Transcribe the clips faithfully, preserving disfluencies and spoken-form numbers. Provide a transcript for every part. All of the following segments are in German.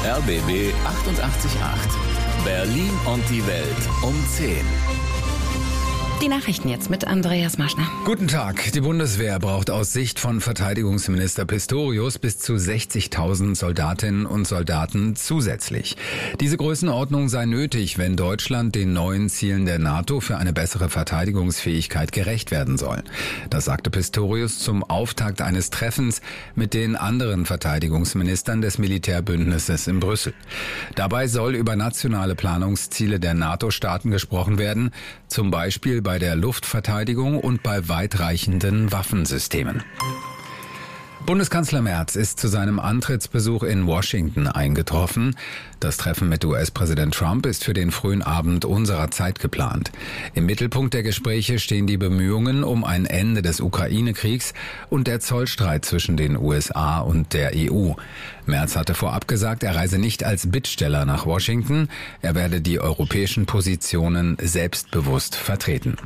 R B B achtundachtzig Komma acht. Berlin und die Welt um zehn. Die Nachrichten jetzt mit Andreas Maschner. Guten Tag. Die Bundeswehr braucht aus Sicht von Verteidigungsminister Pistorius bis zu sechzigtausend Soldatinnen und Soldaten zusätzlich. Diese Größenordnung sei nötig, wenn Deutschland den neuen Zielen der NATO für eine bessere Verteidigungsfähigkeit gerecht werden soll. Das sagte Pistorius zum Auftakt eines Treffens mit den anderen Verteidigungsministern des Militärbündnisses in Brüssel. Dabei soll über nationale Planungsziele der NATO-Staaten gesprochen werden, zum Beispiel bei der Luftverteidigung und bei weitreichenden Waffensystemen. Bundeskanzler Merz ist zu seinem Antrittsbesuch in Washington eingetroffen. Das Treffen mit U S-Präsident Trump ist für den frühen Abend unserer Zeit geplant. Im Mittelpunkt der Gespräche stehen die Bemühungen um ein Ende des Ukraine-Kriegs und der Zollstreit zwischen den U S A und der E U. Merz hatte vorab gesagt, er reise nicht als Bittsteller nach Washington. Er werde die europäischen Positionen selbstbewusst vertreten.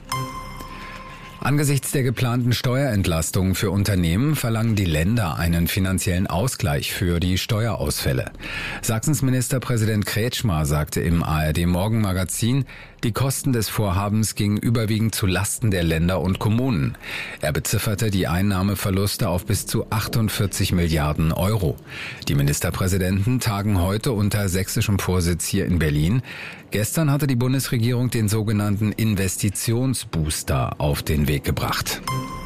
Angesichts der geplanten Steuerentlastungen für Unternehmen verlangen die Länder einen finanziellen Ausgleich für die Steuerausfälle. Sachsens Ministerpräsident Kretschmer sagte im A R D-Morgenmagazin, die Kosten des Vorhabens gingen überwiegend zu Lasten der Länder und Kommunen. Er bezifferte die Einnahmeverluste auf bis zu achtundvierzig Milliarden Euro. Die Ministerpräsidenten tagen heute unter sächsischem Vorsitz hier in Berlin. Gestern hatte die Bundesregierung den sogenannten Investitionsbooster auf den Weg gebracht.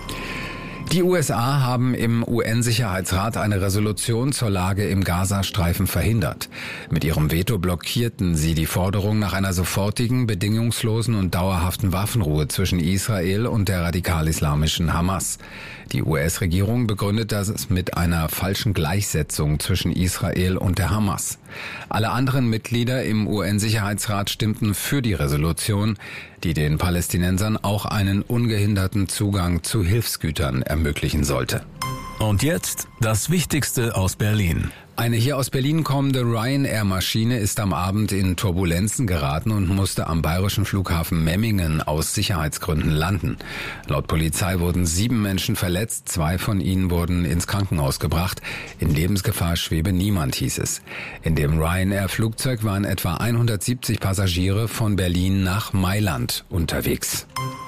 Die U S A haben im U N-Sicherheitsrat eine Resolution zur Lage im Gazastreifen verhindert. Mit ihrem Veto blockierten sie die Forderung nach einer sofortigen, bedingungslosen und dauerhaften Waffenruhe zwischen Israel und der radikal-islamischen Hamas. Die U S-Regierung begründet das mit einer falschen Gleichsetzung zwischen Israel und der Hamas. Alle anderen Mitglieder im U N-Sicherheitsrat stimmten für die Resolution, die den Palästinensern auch einen ungehinderten Zugang zu Hilfsgütern ermöglichen sollte. Und jetzt das Wichtigste aus Berlin. Eine hier aus Berlin kommende Ryanair-Maschine ist am Abend in Turbulenzen geraten und musste am bayerischen Flughafen Memmingen aus Sicherheitsgründen landen. Laut Polizei wurden sieben Menschen verletzt, zwei von ihnen wurden ins Krankenhaus gebracht. In Lebensgefahr schwebe niemand, hieß es. In dem Ryanair-Flugzeug waren etwa hundertsiebzig Passagiere von Berlin nach Mailand unterwegs.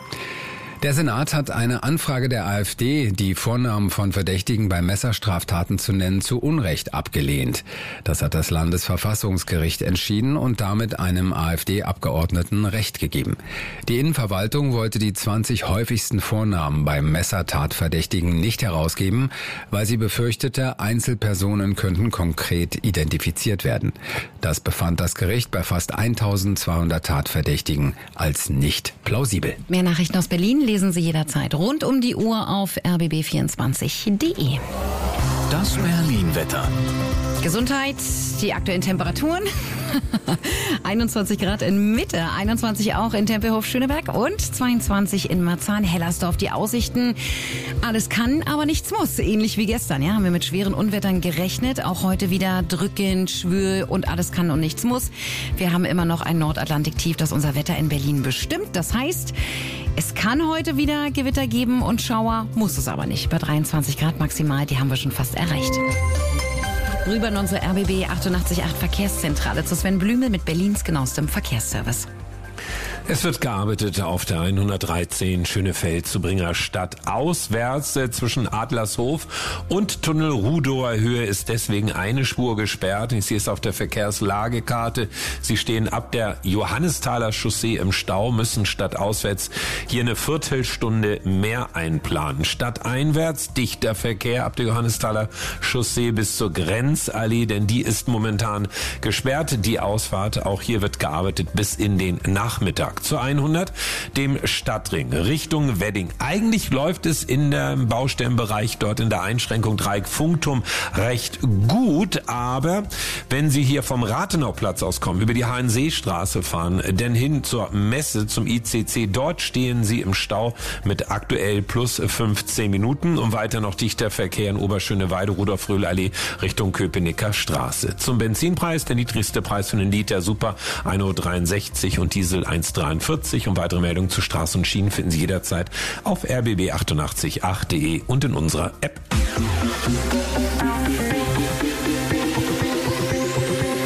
Der Senat hat eine Anfrage der AfD, die Vornamen von Verdächtigen bei Messerstraftaten zu nennen, zu Unrecht abgelehnt. Das hat das Landesverfassungsgericht entschieden und damit einem AfD-Abgeordneten Recht gegeben. Die Innenverwaltung wollte die zwanzig häufigsten Vornamen bei Messertatverdächtigen nicht herausgeben, weil sie befürchtete, Einzelpersonen könnten konkret identifiziert werden. Das befand das Gericht bei fast eintausendzweihundert Tatverdächtigen als nicht plausibel. Mehr Nachrichten aus Berlin lesen Sie jederzeit rund um die Uhr auf r b b vierundzwanzig punkt d e. Das Berlin-Wetter. Gesundheit, die aktuellen Temperaturen. einundzwanzig Grad in Mitte, einundzwanzig auch in Tempelhof-Schöneberg und zweiundzwanzig in Marzahn-Hellersdorf. Die Aussichten, alles kann, aber nichts muss. Ähnlich wie gestern, ja, haben wir mit schweren Unwettern gerechnet. Auch heute wieder drückend, schwül und alles kann und nichts muss. Wir haben immer noch ein Nordatlantik-Tief, das unser Wetter in Berlin bestimmt. Das heißt, es kann heute wieder Gewitter geben und Schauer, muss es aber nicht. Bei dreiundzwanzig Grad maximal, die haben wir schon fast erreicht. Rüber in unsere R B B achtundachtzig Komma acht Verkehrszentrale zu Sven Blümel mit Berlins genauestem Verkehrsservice. Es wird gearbeitet auf der hundertdreizehn Schönefeld-Zubringer Stadt auswärts äh, zwischen Adlershof und Tunnel Rudower Höhe ist deswegen eine Spur gesperrt. Ich sehe es auf der Verkehrslagekarte. Sie stehen ab der Johannesthaler Chaussee im Stau, müssen stadtauswärts hier eine Viertelstunde mehr einplanen. Stadteinwärts dichter Verkehr ab der Johannesthaler Chaussee bis zur Grenzallee, denn die ist momentan gesperrt. Die Ausfahrt, auch hier wird gearbeitet bis in den Nachmittag. Zur hundert, dem Stadtring Richtung Wedding. Eigentlich läuft es in dem Baustellenbereich dort in der Einschränkung Dreieck Funkturm recht gut, aber wenn Sie hier vom Rathenauplatz aus kommen, über die Hahnseestraße fahren, denn hin zur Messe, zum I C C, dort stehen Sie im Stau mit aktuell plus fünfzehn Minuten und weiter noch dichter Verkehr in Oberschöneweide, Rudolf-Röhl-Allee Richtung Köpenicker Straße. Zum Benzinpreis, der niedrigste Preis für einen Liter Super ein Euro dreiundsechzig und Diesel eins Komma dreiundvierzig und weitere Meldungen zu Straßen und Schienen finden Sie jederzeit auf r b b achtundachtzig Komma acht punkt d e und in unserer App.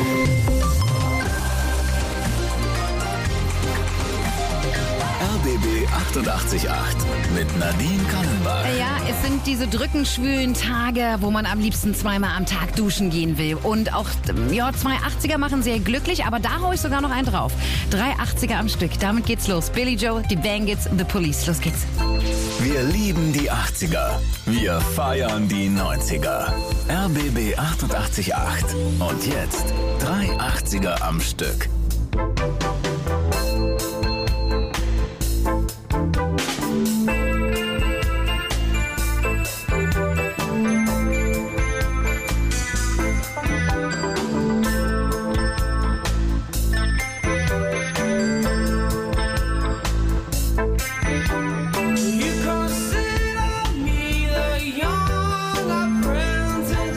diese drückend schwülen Tage, wo man am liebsten zweimal am Tag duschen gehen will. Und auch, ja, zwei achtziger machen sehr glücklich, aber da hau ich sogar noch einen drauf. Drei achtziger am Stück, damit geht's los. Billy Joe, die Bangles, The Police, los geht's. Wir lieben die achtziger. Wir feiern die neunziger. R B B achtundachtzig Komma acht. Und jetzt drei achtziger am Stück.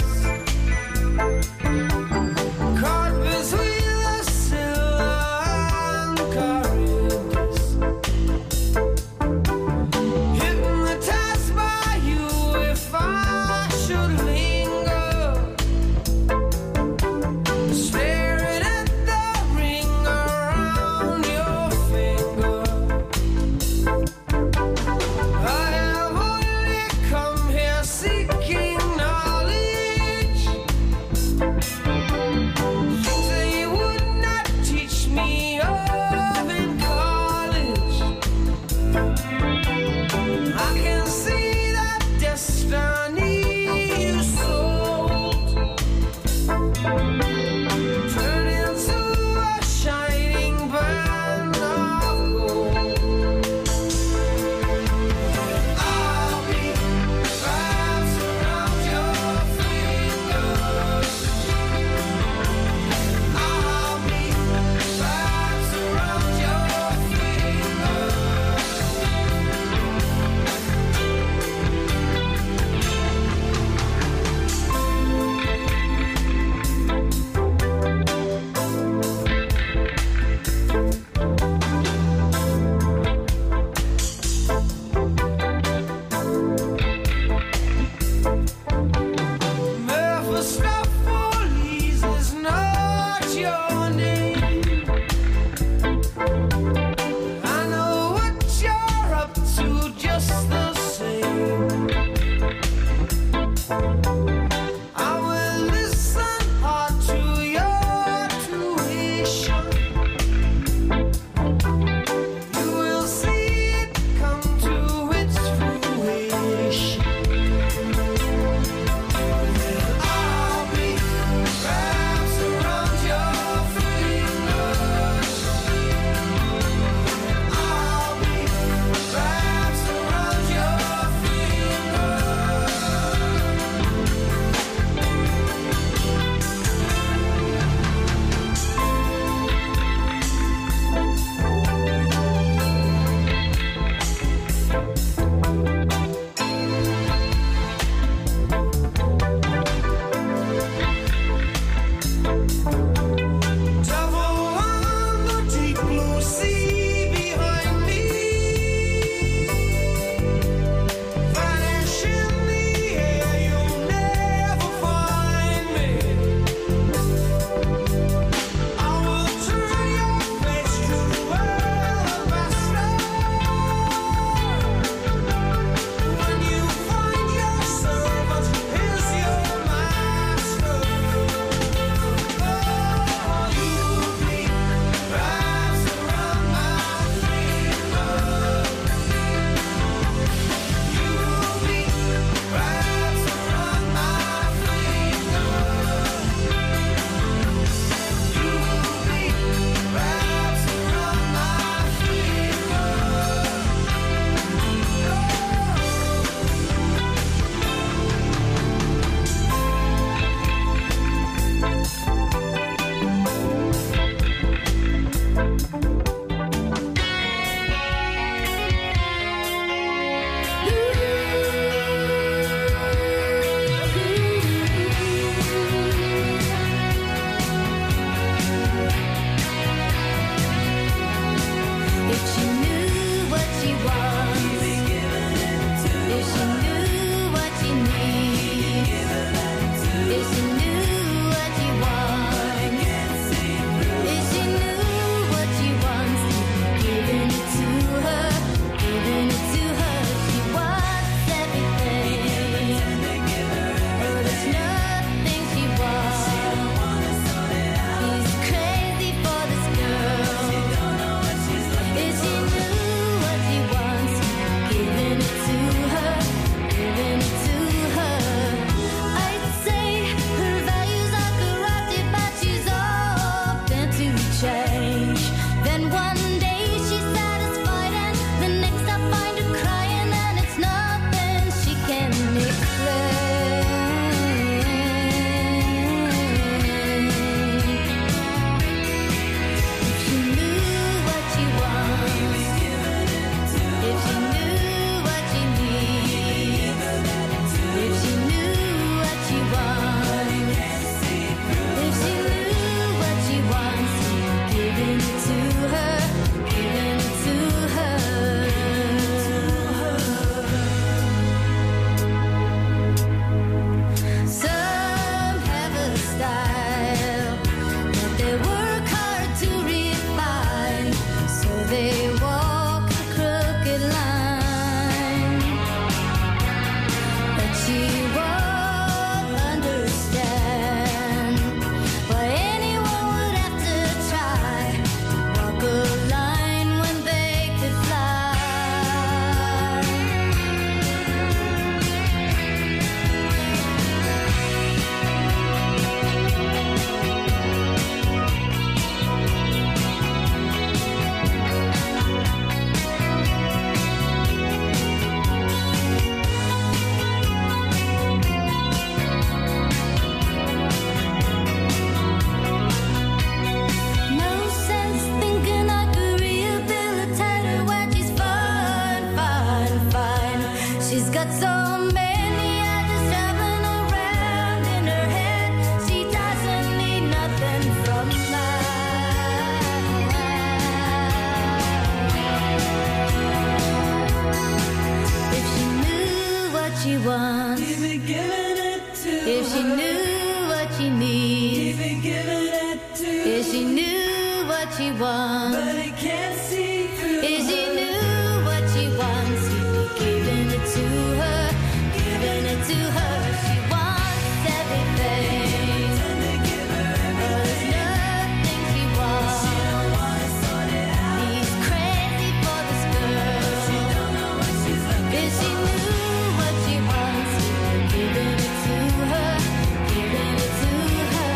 Caught between the silver If she knew what she needs, if she knew what she wants, but it can't see through. If she knew what she wants, he'd be giving it to her, giving it to her. She wants everything, but there's nothing she wants. He's crazy for this girl. If she knew what she wants, he'd be giving it to her, giving it to her.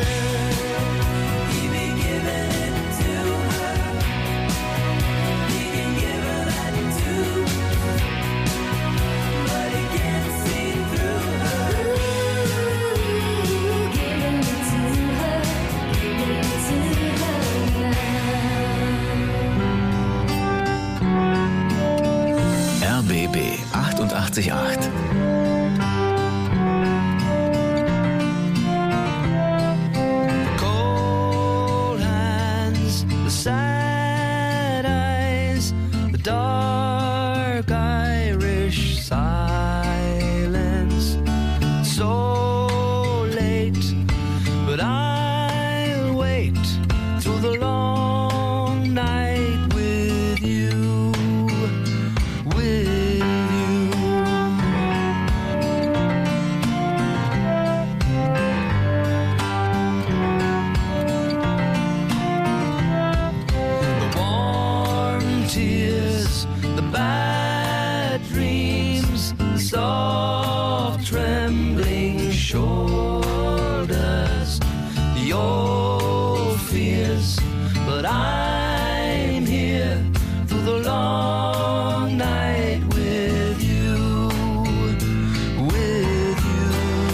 He'd be giving it to her. He can give her that too, but he can't see through her. Ooh, giving it to her, giving it to her now. R B B achtundachtzig Komma acht. Cold hands, the sad eyes, the dark Irish silence. So late, but I'll wait through the long night with you, with you. The warm tears, the bad dreams, the soft trembling shoulders, the old fears, but I'm here through the long night with you, with you.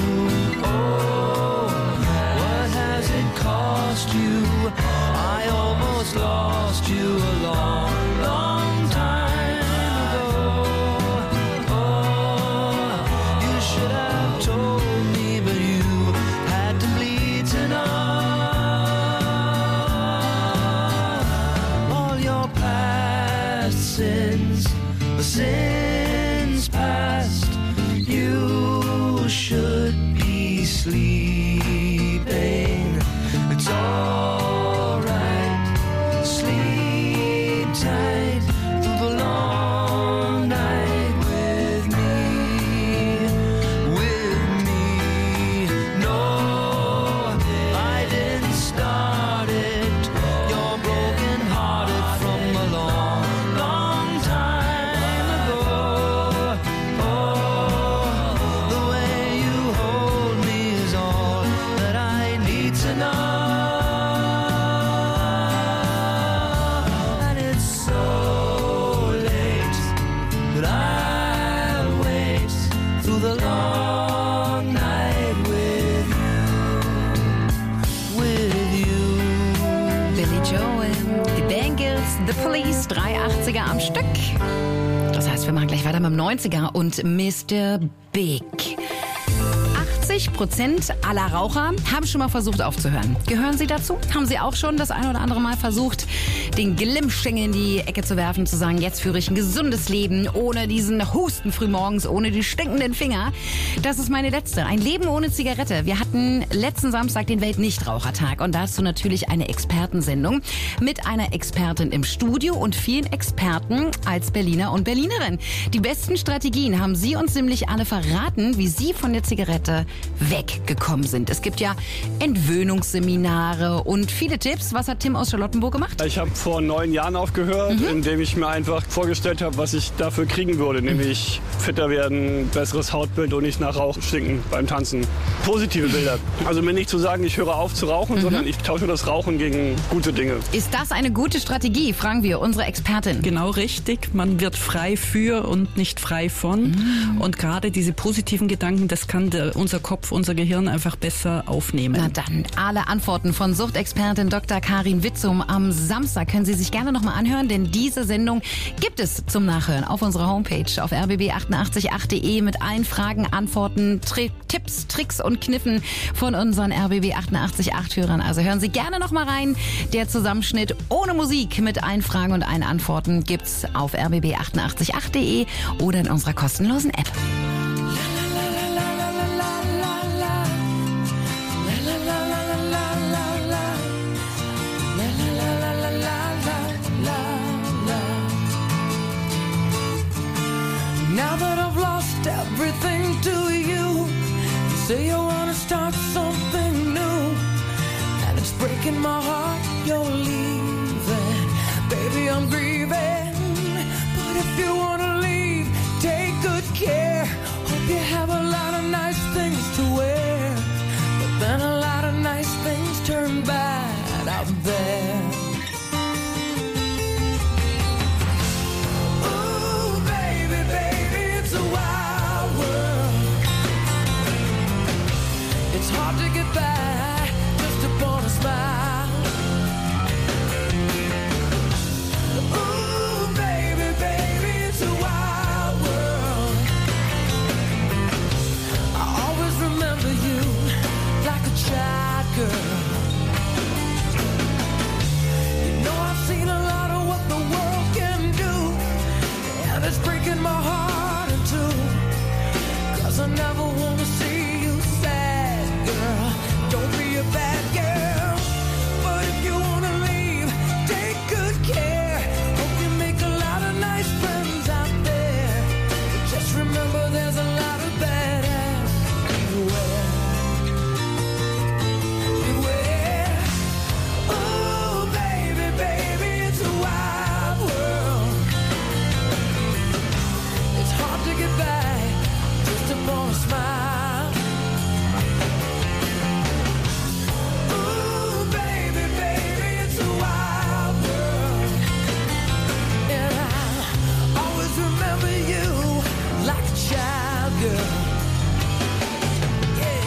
Oh, what has it cost you? I almost lost you a long, long time ago. Oh, you should have told me, but you had to bleed to know. All your past sins, the sins past, you should be sleeping. It's alright, sleep tight through the long night with me, with me. No, I didn't start it. You're broken hearted from a long, long time ago. Oh, the way you hold me is all that I need to know. And it's so late, but I'll wait through the long night with you, with you. Billy Joel, die Bangles, The Police, drei achtziger am Stück. Das heißt, wir machen gleich weiter mit dem neunziger und Mister Big. achtzig Prozent aller Raucher haben schon mal versucht aufzuhören. Gehören Sie dazu? Haben Sie auch schon das ein oder andere Mal versucht, den Glimmstängel in die Ecke zu werfen, zu sagen, jetzt führe ich ein gesundes Leben, ohne diesen Husten frühmorgens, ohne die stinkenden Finger. Das ist meine letzte. Ein Leben ohne Zigarette. Wir hatten letzten Samstag den Weltnichtrauchertag und dazu natürlich eine Expertensendung mit einer Expertin im Studio und vielen Experten als Berliner und Berlinerin. Die besten Strategien haben Sie uns nämlich alle verraten, wie Sie von der Zigarette weggekommen sind. Es gibt ja Entwöhnungsseminare und viele Tipps. Was hat Tim aus Charlottenburg gemacht? Ich habe vor neun Jahren aufgehört, mhm. indem ich mir einfach vorgestellt habe, was ich dafür kriegen würde. Mhm. Nämlich fitter werden, besseres Hautbild und nicht nach Rauch stinken beim Tanzen. Positive Bilder. Also mir nicht zu sagen, ich höre auf zu rauchen, mhm. sondern ich tausche das Rauchen gegen gute Dinge. Ist das eine gute Strategie? Fragen wir unsere Expertin. Genau richtig. Man wird frei für und nicht frei von. Mhm. Und gerade diese positiven Gedanken, das kann der, unser Kopf, unser Gehirn einfach besser aufnehmen. Na dann, alle Antworten von Suchtexpertin Doktor Karin Witzum am Samstag können Sie sich gerne nochmal anhören, denn diese Sendung gibt es zum Nachhören auf unserer Homepage auf r b b achtundachtzig Komma acht punkt de mit allen Fragen, Antworten, Tri- Tipps, Tricks und Kniffen von unseren R B B achtundachtzig Komma acht Hörern. Also hören Sie gerne nochmal rein. Der Zusammenschnitt ohne Musik mit allen Fragen und allen Antworten gibt's auf r b b achtundachtzig Komma acht punkt de oder in unserer kostenlosen App. say you wanna start something new, and it's breaking my heart you're leaving. Baby, I'm grieving, but if you wanna leave, take good care. Hope you have a lot of nice things to wear, but then a lot of nice things turn bad out there. Ooh, baby, baby, it's a wild world. It's hard to get by just upon a smile. Ooh, baby, baby, it's a wild world. I always remember you like a child girl. You know I've seen a lot of what the world can do, and it's breaking my heart in two, 'cause I never want to see you sad, girl. Don't be a bad girl, but if you want to leave, take good care. Hope you make a lot of nice friends out there, but just remember there's a lot of bad ass. Beware, beware. Oh, baby, baby, it's a wild world. It's hard to get by just upon a smile. Ooh, baby, baby, it's a wild world. And I always remember you like a child girl. Yeah.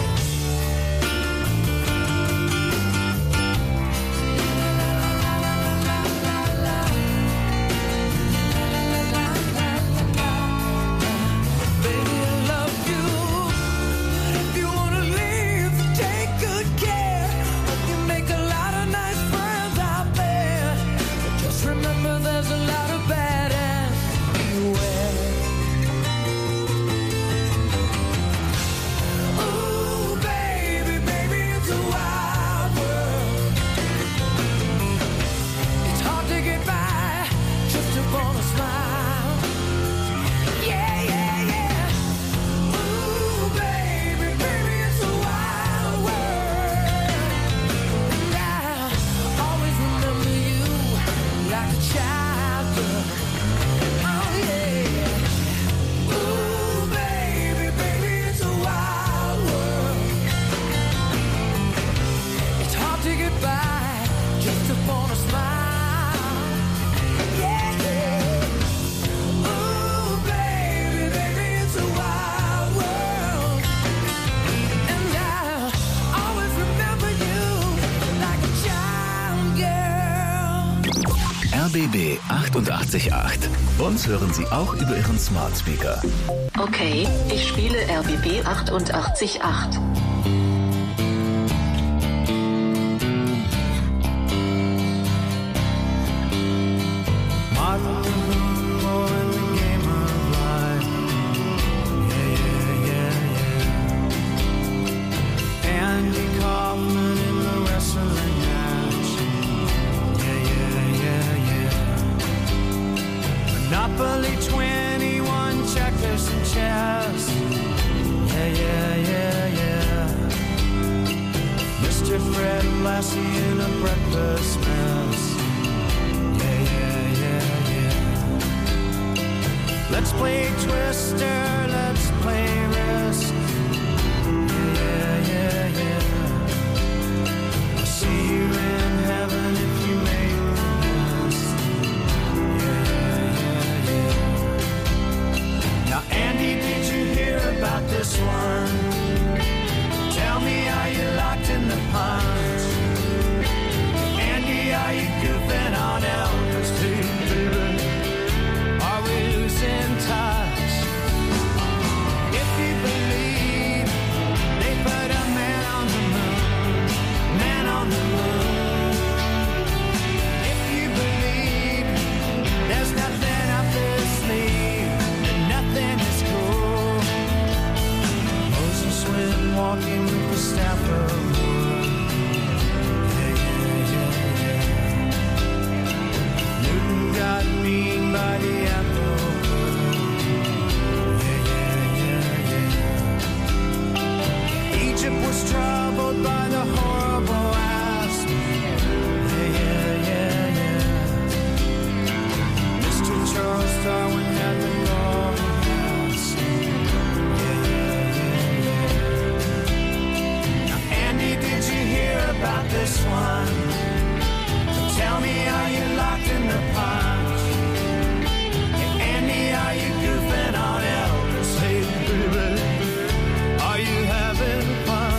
Baby, I love you, but if you wanna leave, take good care. Hope you make a lot of nice friends out there, but just remember there's a lot of bad ass. Beware. Ooh, baby, baby, it's a wild world. It's hard to get by just upon a smile. Yeah, yeah, yeah. Ooh, baby, baby, it's a wild world. And I always remember you like a child girl. Oh, yeah. Ooh, baby, baby, it's a wild world. It's hard to get by just upon a smile. Yeah, yeah. Ooh, baby, baby, it's a wild world. And I always remember you like a child girl. R B B achtundachtzig Komma acht. Uns hören Sie auch über Ihren Smart Speaker. Okay, ich spiele R B B achtundachtzig Komma acht. Andy Kaufman in the wrestling match. Yeah, yeah, yeah, yeah. Monopoly twenty-one, checkers and chess. Yeah, yeah, yeah, yeah. Mister Fred Lassie in a breakfast mess. Yeah, yeah, yeah, yeah. Let's play Twister, let's play Risk. Yeah, yeah, yeah. I'll see you in heaven if you make the list. Yeah, yeah, yeah. Now, Andy, did you hear about this one? Tell me, are you locked in the punch? Andy, are you goofing on Elvis too, baby? Are we losing touch? about this one? Tell me, are you locked in the punch? Hey, Andy, are you goofing on Elvis? Hey, baby, are you having fun?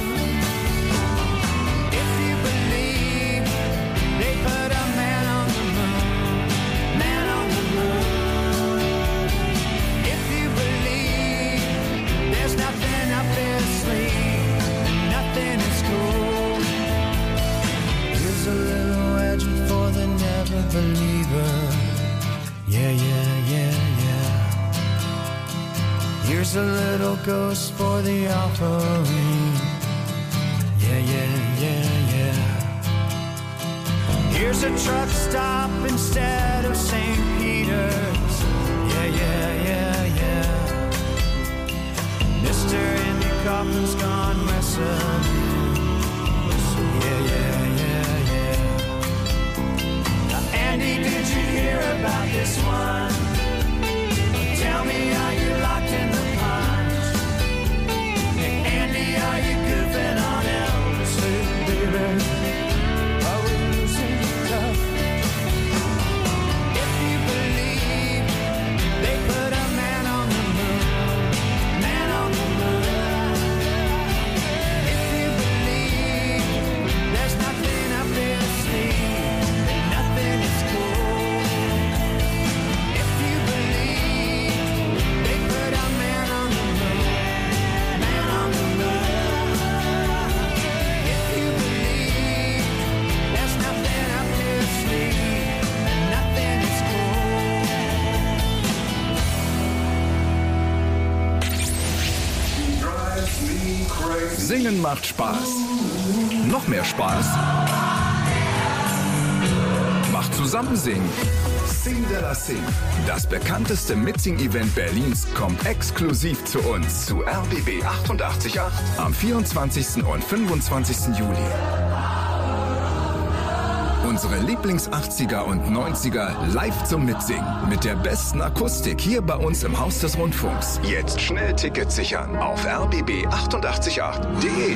If you believe they put a man on the moon, man on the moon. If you believe there's nothing up their sleeve, nothing is cool. Here's a little legend for the never believer. Yeah, yeah, yeah, yeah. Here's a little ghost for the offering. Yeah, yeah, yeah, yeah. Here's a truck stop instead of Saint Peter's. Yeah, yeah, yeah, yeah. Mister Andy Kaufman's gone wrestling. Yeah, yeah, yeah, yeah. Now, Andy, did you hear about this one? Tell me, are you locked in the punch? Hey, Andy, are you goofing on Elvis? Hey, baby, are we losing tough? If you believe they put a man on the moon, man on the moon. If you believe there's nothing up their sleeve, then nothing is cool. If you believe they put a man on the moon, man on the moon. If you believe there's nothing up their sleeve, then nothing is cool. Singen macht Spaß. Noch mehr Spaß macht Zusammensingen. Sing de la Sing. Das bekannteste Mitsing-Event Berlins kommt exklusiv zu uns zu R B B achtundachtzig Komma acht am vierundzwanzigsten und fünfundzwanzigsten Juli. Unsere Lieblings-achtziger und neunziger live zum Mitsingen. Mit der besten Akustik hier bei uns im Haus des Rundfunks. Jetzt schnell Tickets sichern auf r b b achtundachtzig Komma acht punkt de.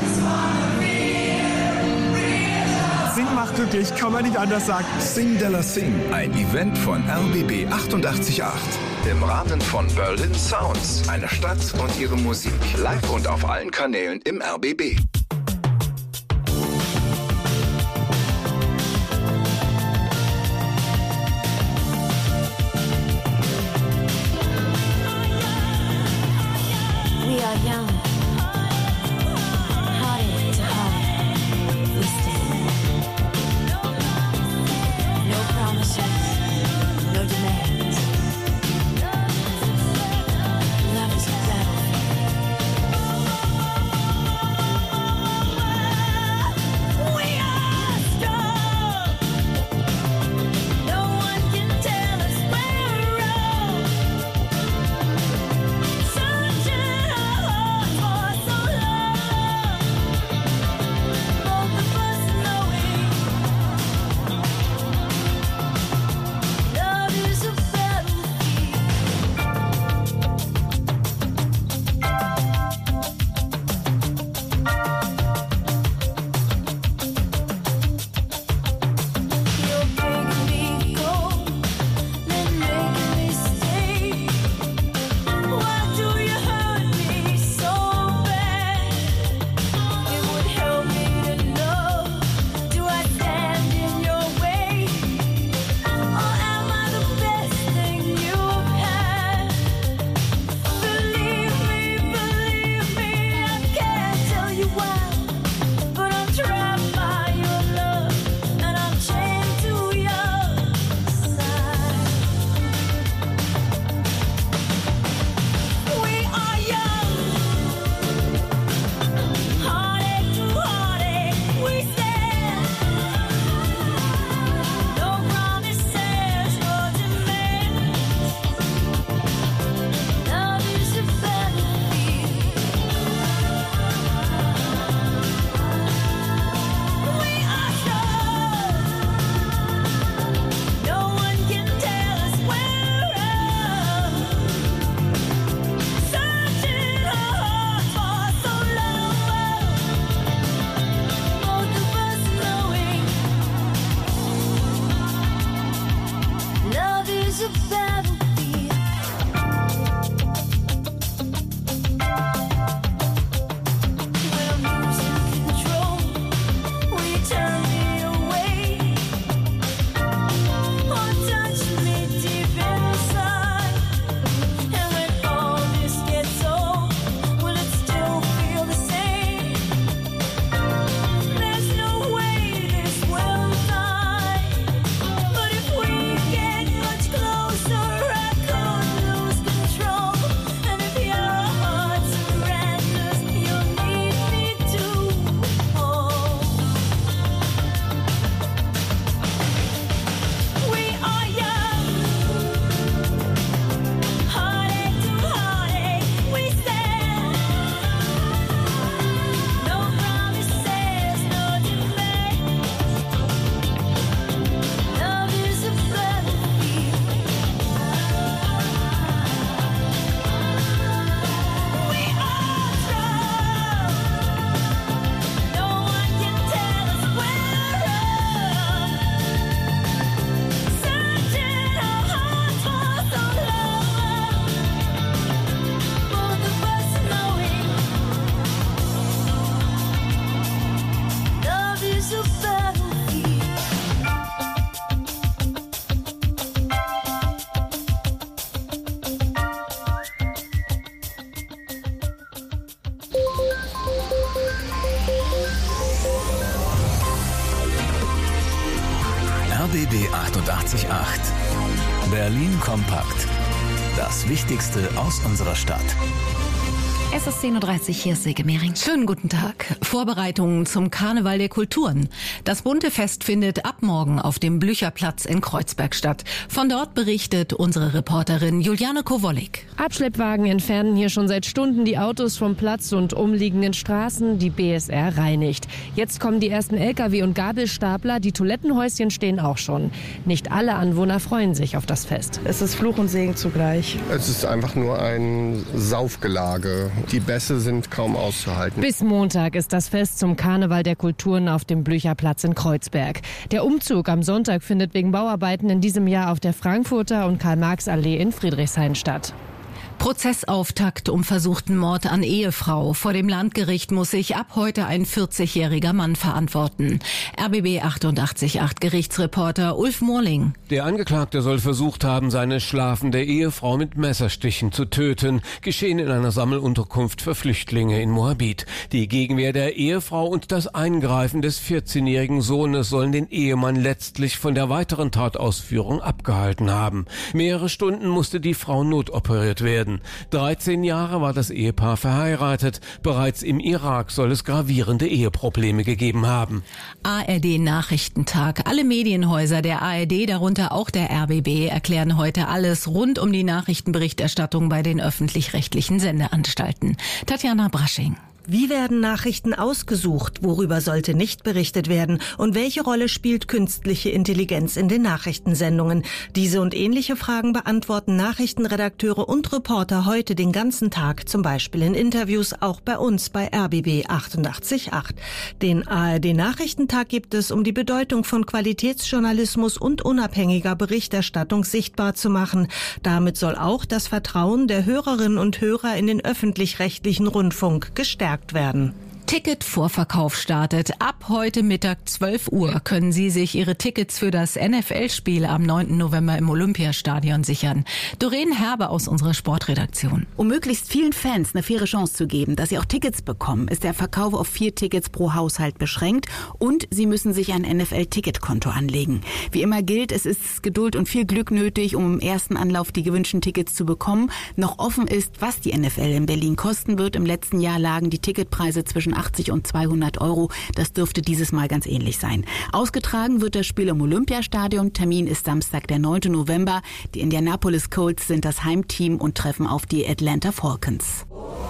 Sing macht glücklich, kann man nicht anders sagen. Sing de la Sing, ein Event von R B B achtundachtzig Komma acht. Im Rahmen von Berlin Sounds, eine Stadt und ihre Musik. Live und auf allen Kanälen im R B B. We are young, hearted to heart, we stand. No promises, no demands. Love is a battlefield. B B achtundachtzig Komma acht. Berlin kompakt. Das Wichtigste aus unserer Stadt. Es ist zehn Uhr dreißig, hier ist Silke Mehring. Schönen guten Tag. Vorbereitungen zum Karneval der Kulturen. Das bunte Fest findet ab morgen auf dem Blücherplatz in Kreuzberg statt. Von dort berichtet unsere Reporterin Juliane Kowollik. Abschleppwagen entfernen hier schon seit Stunden die Autos vom Platz und umliegenden Straßen. Die B S R reinigt. Jetzt kommen die ersten L K W und Gabelstapler. Die Toilettenhäuschen stehen auch schon. Nicht alle Anwohner freuen sich auf das Fest. Es ist Fluch und Segen zugleich. Es ist einfach nur ein Saufgelage. Die Bässe sind kaum auszuhalten. Bis Montag ist das Fest zum Karneval der Kulturen auf dem Blücherplatz in Kreuzberg. Der Umzug am Sonntag findet wegen Bauarbeiten in diesem Jahr auf der Frankfurter und Karl-Marx-Allee in Friedrichshain statt. Prozessauftakt um versuchten Mord an Ehefrau. Vor dem Landgericht muss sich ab heute ein vierzigjähriger Mann verantworten. R B B achtundachtzig Komma acht Gerichtsreporter Ulf Morling. Der Angeklagte soll versucht haben, seine schlafende Ehefrau mit Messerstichen zu töten. Geschehen in einer Sammelunterkunft für Flüchtlinge in Moabit. Die Gegenwehr der Ehefrau und das Eingreifen des vierzehnjährigen Sohnes sollen den Ehemann letztlich von der weiteren Tatausführung abgehalten haben. Mehrere Stunden musste die Frau notoperiert werden. dreizehn Jahre war das Ehepaar verheiratet. Bereits im Irak soll es gravierende Eheprobleme gegeben haben. A R D-Nachrichtentag. Alle Medienhäuser der A R D, darunter auch der R B B, erklären heute alles rund um die Nachrichtenberichterstattung bei den öffentlich-rechtlichen Sendeanstalten. Tatjana Brasching. Wie werden Nachrichten ausgesucht? Worüber sollte nicht berichtet werden? Und welche Rolle spielt künstliche Intelligenz in den Nachrichtensendungen? Diese und ähnliche Fragen beantworten Nachrichtenredakteure und Reporter heute den ganzen Tag, zum Beispiel in Interviews, auch bei uns bei R B B achtundachtzig Komma acht. Den A R D-Nachrichtentag gibt es, um die Bedeutung von Qualitätsjournalismus und unabhängiger Berichterstattung sichtbar zu machen. Damit soll auch das Vertrauen der Hörerinnen und Hörer in den öffentlich-rechtlichen Rundfunk gestärkt werden. Ticketvorverkauf startet. Ab heute Mittag zwölf Uhr können Sie sich Ihre Tickets für das N F L-Spiel am neunten November im Olympiastadion sichern. Doreen Herbe aus unserer Sportredaktion. Um möglichst vielen Fans eine faire Chance zu geben, dass sie auch Tickets bekommen, ist der Verkauf auf vier Tickets pro Haushalt beschränkt und Sie müssen sich ein N F L-Ticketkonto anlegen. Wie immer gilt, es ist Geduld und viel Glück nötig, um im ersten Anlauf die gewünschten Tickets zu bekommen. Noch offen ist, was die N F L in Berlin kosten wird. Im letzten Jahr lagen die Ticketpreise zwischen achtzig und zweihundert Euro. Das dürfte dieses Mal ganz ähnlich sein. Ausgetragen wird das Spiel im Olympiastadion. Termin ist Samstag, der neunte November. Die Indianapolis Colts sind das Heimteam und treffen auf die Atlanta Falcons.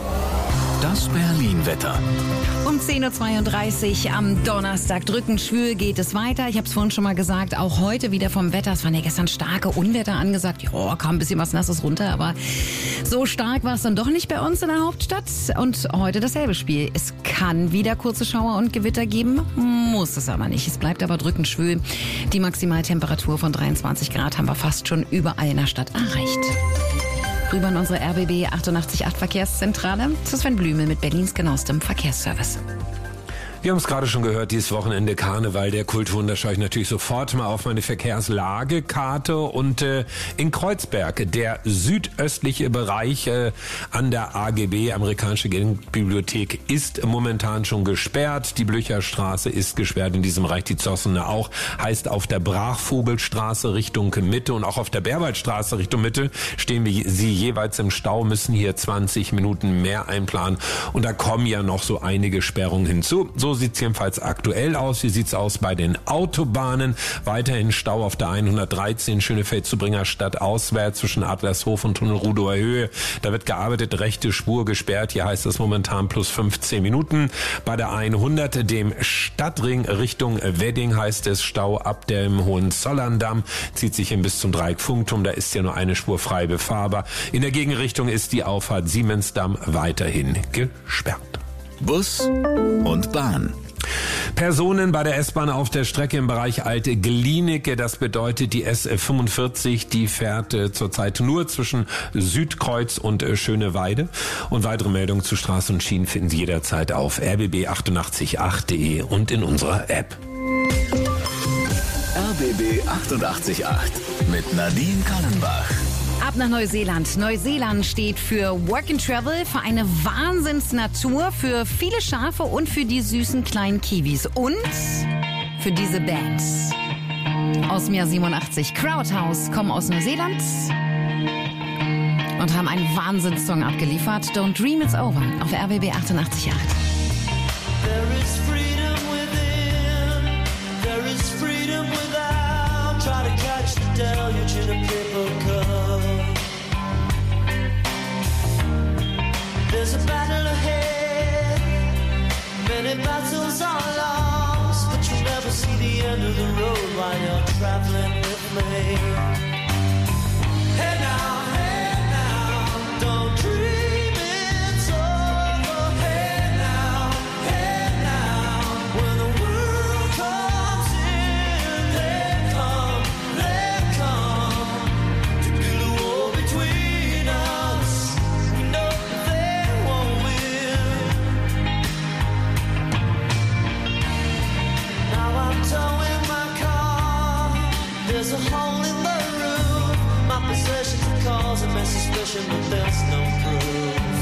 Das Berlin-Wetter. Um zehn Uhr zweiunddreißig am Donnerstag drückenschwül geht es weiter. Ich habe es vorhin schon mal gesagt, auch heute wieder vom Wetter. Es waren ja gestern starke Unwetter angesagt. Ja, kam ein bisschen was Nasses runter, aber so stark war es dann doch nicht bei uns in der Hauptstadt. Und heute dasselbe Spiel. Es kann wieder kurze Schauer und Gewitter geben, muss es aber nicht. Es bleibt aber drückenschwül. Die Maximaltemperatur von dreiundzwanzig Grad haben wir fast schon überall in der Stadt erreicht. Rüber in unsere R B B achtundachtzig Komma acht Verkehrszentrale zu Sven Blümel mit Berlins genauestem Verkehrsservice. Wir haben es gerade schon gehört, dieses Wochenende Karneval der Kulturen, da schaue ich natürlich sofort mal auf meine Verkehrslagekarte und äh, in Kreuzberg, der südöstliche Bereich äh, an der A G B, Amerikanische Bibliothek, ist momentan schon gesperrt. Die Blücherstraße ist gesperrt, in diesem Bereich die Zossene auch, heißt auf der Brachvogelstraße Richtung Mitte und auch auf der Bärwaldstraße Richtung Mitte stehen wir sie jeweils im Stau, müssen hier zwanzig Minuten mehr einplanen und da kommen ja noch so einige Sperrungen hinzu. So sieht es jedenfalls aktuell aus. Wie sieht's aus bei den Autobahnen? Weiterhin Stau auf der hundertdreizehn Schönefeld zu Bringerstadt auswärts zwischen Adlershof und Tunnel Rudower Höhe. Da wird gearbeitet, rechte Spur gesperrt. Hier heißt es momentan plus fünfzehn Minuten. Bei der hundert, dem Stadtring Richtung Wedding, heißt es Stau ab dem Hohenzollerndamm. Zieht sich hin bis zum Dreieck Funkturm. Da ist ja nur eine Spur frei befahrbar. In der Gegenrichtung ist die Auffahrt Siemensdamm weiterhin gesperrt. Bus und Bahn. Personen bei der S-Bahn auf der Strecke im Bereich Alte Glienicke. Das bedeutet, die S fünfundvierzig, die fährt äh, zurzeit nur zwischen Südkreuz und äh, Schöneweide. Und weitere Meldungen zu Straßen und Schienen finden Sie jederzeit auf r b b achtundachtzig Komma acht punkt de und in unserer App. R B B achtundachtzig Komma acht mit Nadine Kallenbach. Ab nach Neuseeland. Neuseeland steht für Work and Travel, für eine Wahnsinnsnatur, für viele Schafe und für die süßen kleinen Kiwis. Und für diese Band. aus dem Jahr siebenundachtzig. Crowdhouse kommen aus Neuseeland und haben einen Wahnsinnssong abgeliefert. Don't Dream It's Over auf R B B achtundachtzig Komma acht. There is freedom within, there is freedom without. Try to catch the deluge in a paper cup. There's a battle ahead, many battles are lost, but you'll never see the end of the road while you're traveling with me. Hey now, hey now, don't dream it's over. Hey now, hey now, when the world comes in, they come, they come to build a wall between us. We know they won't win. Now I'm towing my car. There's a hole in the roof. My possessions are causing my suspicion, but there's no proof.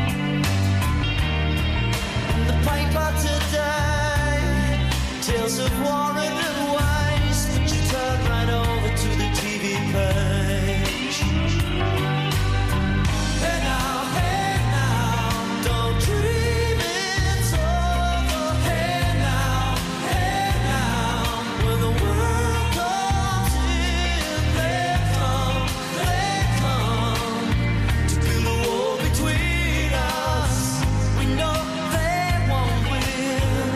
In the paper today, tales of war and waste, but you turn right over to the T V page. Hey now, hey now, don't dream it's over. Hey now, hey now, when the world comes in, they come, they come to build a wall between us. We know they won't win.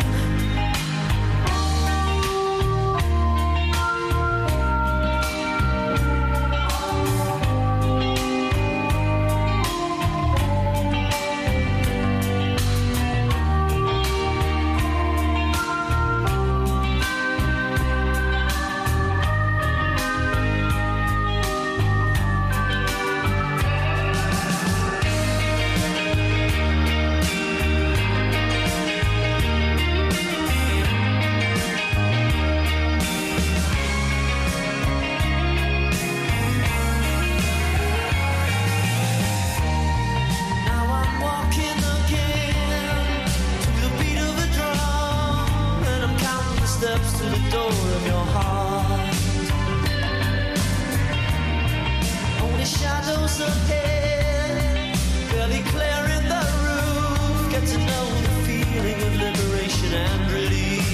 Now I'm walking again to the beat of a drum, and I'm counting the steps to the door of your heart. Only shadows ahead, barely clearing the roof. Get to know the feeling of liberation and release.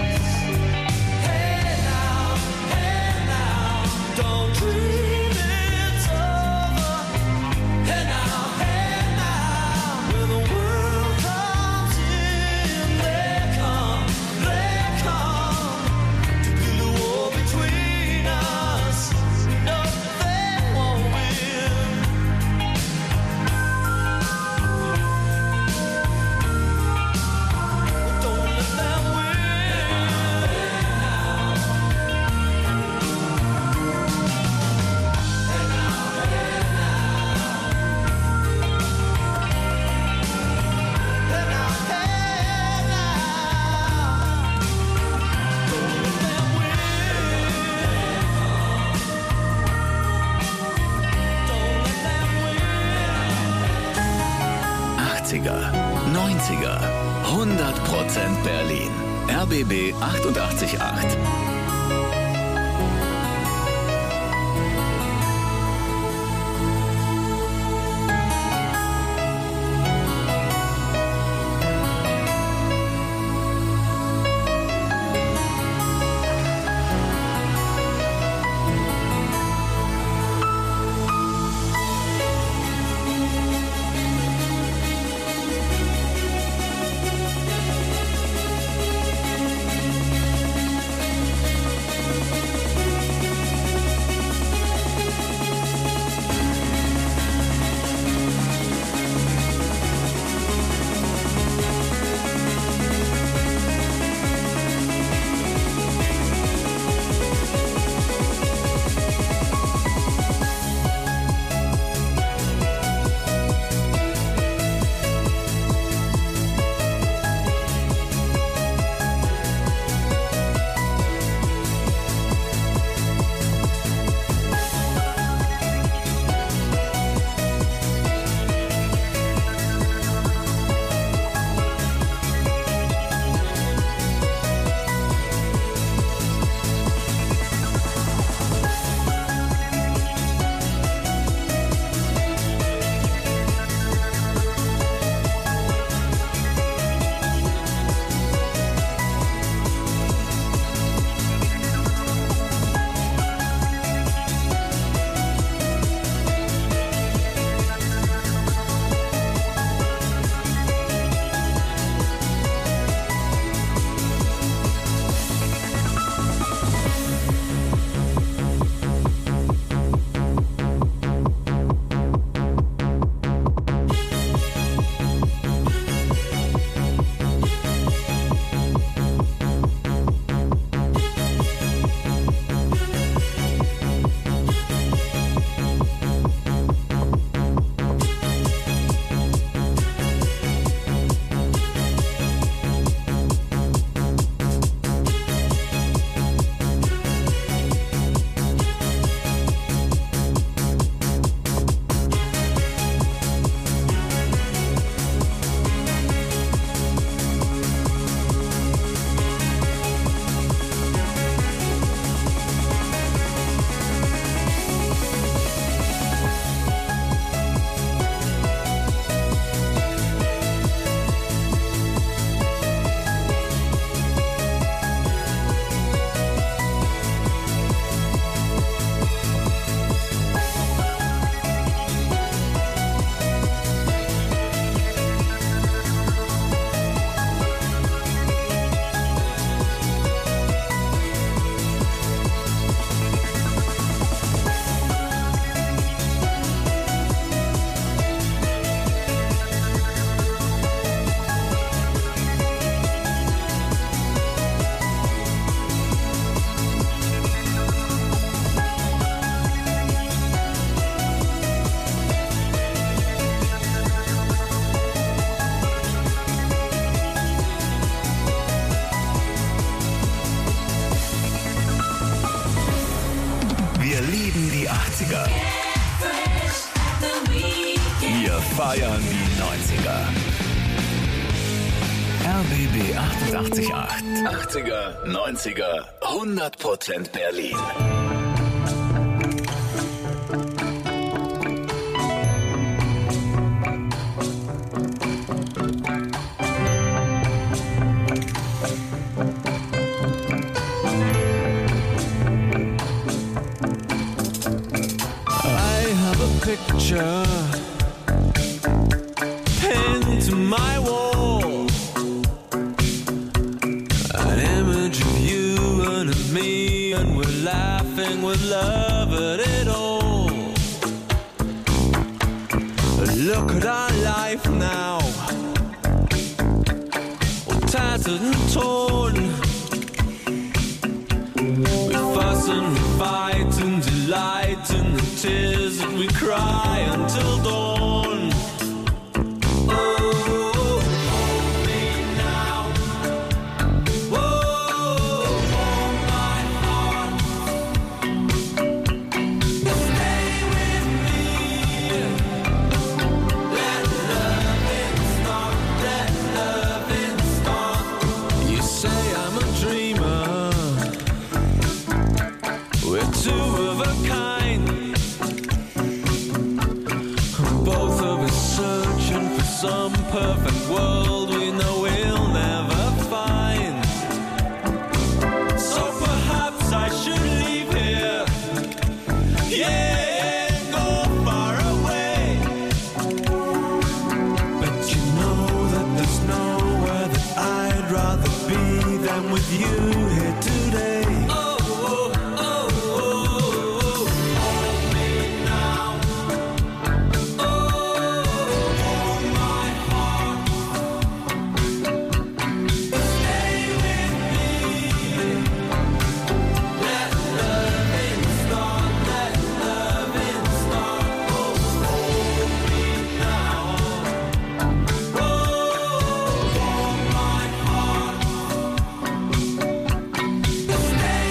Hey now, hey now, don't dream it's over. Hey now, hey now, when the world comes in, they come, they come to build a wall between us. No, they won't win. Don't let them achtziger, neunziger, hundert Prozent Berlin. R B B achtundachtzig Komma acht. neunziger. Wir feiern die neunziger. R B B achtundachtzig Komma acht. achtziger, neunziger, hundert Prozent Berlin. Picture pinned to my wall, an image of you and of me, and we're laughing with love at it all. Look at our life now, all tattered and torn. We fuss and we fight and delight in the tears that we cry until dawn. Oh, hold me now. Whoa, hold my heart. Stay with me. Let loving start. Let loving start. You say I'm a dreamer. We're two of a kind. Both of us searching for some perfect world we know we'll never find. So perhaps I should leave here. Yeah, go far away. But you know that there's nowhere that I'd rather be than with you here today. Stay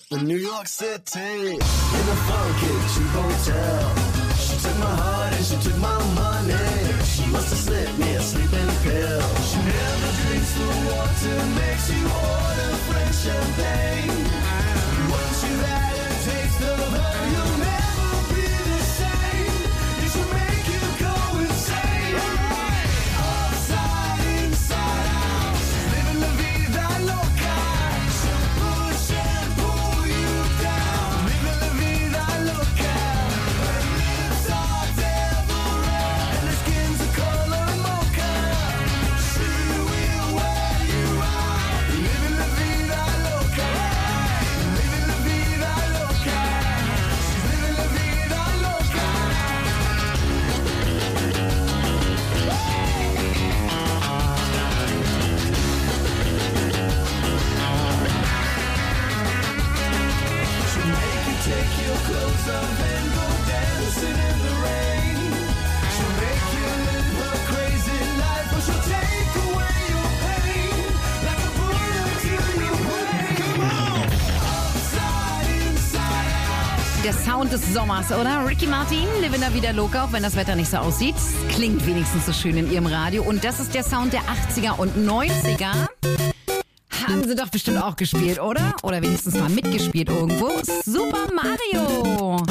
in New York City, in a funky cheap hotel. She took my heart and she took my money. She must have slipped me a sleeping pill. She never drinks the water, makes you order French champagne. Once you've had a taste of her, you'll never be the same. It should make you go insane. Upside, inside out, she's living la vida loca. She'll push and pull you down, living la vida loca. Her lips are devil red and her skin's the color mocha. She will wear you out, living la vida loca. Living la vida loca. She's living la vida loca. She'll make you take your clothes off and go dancing in the rain. She'll make you live her crazy life, but she'll take away your pain like a bullet to your brain. Come on! Upside, inside out. Der Sound des Sommers, oder? Ricky Martin, Living la Vida Loca, auch wenn das Wetter nicht so aussieht. Klingt wenigstens so schön in ihrem Radio. Und das ist der Sound der achtziger und neunziger. Haben sie doch bestimmt auch gespielt, oder? Oder wenigstens mal mitgespielt irgendwo. Super Mario!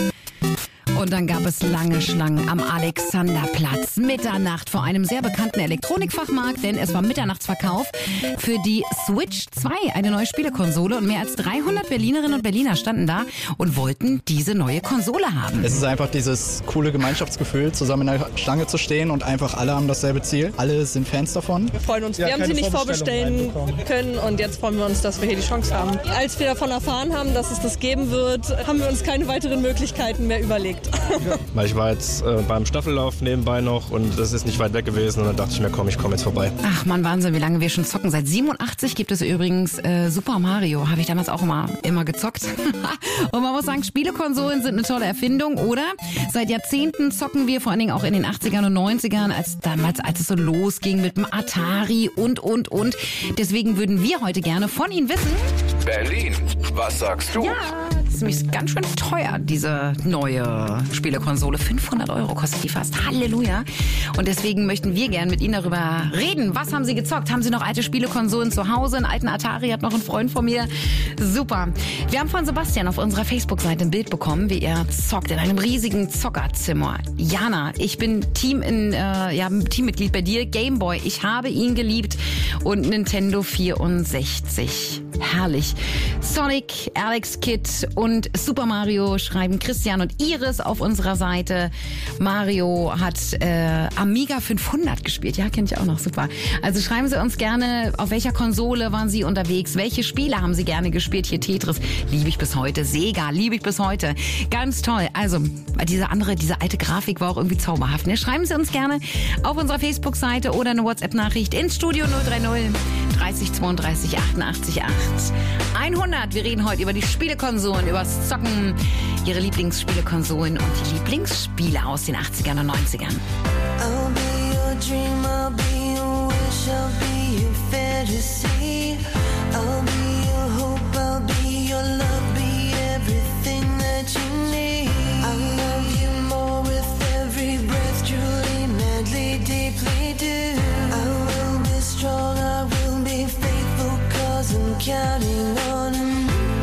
Und dann gab es lange Schlangen am Alexanderplatz. Mitternacht vor einem sehr bekannten Elektronikfachmarkt, denn es war Mitternachtsverkauf für die Switch zwei, eine neue Spielekonsole. Und mehr als dreihundert Berlinerinnen und Berliner standen da und wollten diese neue Konsole haben. Es ist einfach dieses coole Gemeinschaftsgefühl, zusammen in der Schlange zu stehen und einfach alle haben dasselbe Ziel. Alle sind Fans davon. Wir freuen uns. Ja, wir haben keine sie nicht Vorbestellung vorbestellen können und jetzt freuen wir uns, dass wir hier die Chance haben. Als wir davon erfahren haben, dass es das geben wird, haben wir uns keine weiteren Möglichkeiten mehr überlegt. Weil ich war jetzt äh, beim Staffellauf nebenbei noch und das ist nicht weit weg gewesen und dann dachte ich mir, komm, ich komme jetzt vorbei. Ach man, Wahnsinn, wie lange wir schon zocken. Seit siebenundachtzig gibt es übrigens äh, Super Mario. Habe ich damals auch immer, immer gezockt. Und man muss sagen, Spielekonsolen sind eine tolle Erfindung, oder? Seit Jahrzehnten zocken wir, vor allen Dingen auch in den achtzigern und neunzigern, als damals, als es so losging mit dem Atari und, und, und. Deswegen würden wir heute gerne von Ihnen wissen... Berlin, was sagst du? Ja, das ist nämlich ganz schön teuer, diese neue Spielekonsole. fünfhundert Euro kostet die fast. Halleluja. Und deswegen möchten wir gerne mit Ihnen darüber reden. Was haben Sie gezockt? Haben Sie noch alte Spielekonsolen zu Hause? Einen alten Atari hat noch ein Freund von mir. Super. Wir haben von Sebastian auf unserer Facebook-Seite ein Bild bekommen, wie er zockt in einem riesigen Zockerzimmer. Jana, ich bin Team in, äh, ja, Teammitglied bei dir. Gameboy, ich habe ihn geliebt. Und Nintendo vierundsechzig. Herrlich. Sonic, Alex Kidd und Super Mario schreiben Christian und Iris auf unserer Seite. Mario hat äh, Amiga fünfhundert gespielt. Ja, kenne ich auch noch. Super. Also schreiben Sie uns gerne, auf welcher Konsole waren Sie unterwegs? Welche Spiele haben Sie gerne gespielt? Hier Tetris, liebe ich bis heute. Sega, liebe ich bis heute. Ganz toll. Also, diese andere, diese alte Grafik war auch irgendwie zauberhaft. Ne? Schreiben Sie uns gerne auf unserer Facebook-Seite oder eine WhatsApp-Nachricht ins Studio null drei null dreißig zweiunddreißig achtundachtzig acht. hundert. Wir reden heute über die Spielekonsolen, über das Zocken, Ihre Lieblingsspielekonsolen und die Lieblingsspiele aus den achtzigern und neunzigern. I'll be your dream, I'll be your wish, I'll be your fantasy. I'll be your hope, I'll be your love, be everything that you need. I love you more with every breath, truly, madly, deeply do. I will be strong, I will be faithful, cause I'm counting on a new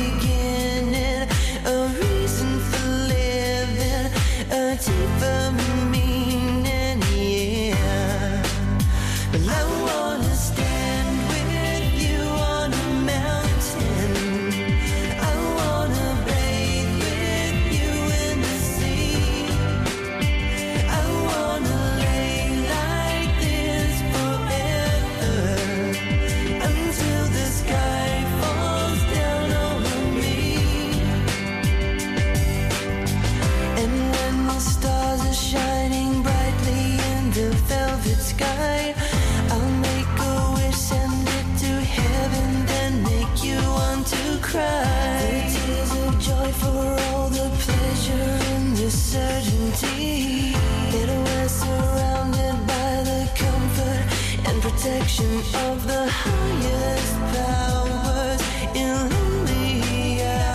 beginning, a reason for living, a deeper meaning, yeah. But I wanna stand with you on a mountain. I wanna bathe with you in the sea. I wanna lay like this forever until the sky falls down over me. And when the stars are shining brightly in the velvet sky, I'll make a wish, send it to heaven, then make you want to cry. The tears of joy for all the pleasure and the certainty that we're surrounded by the comfort and protection of the highest powers in lonely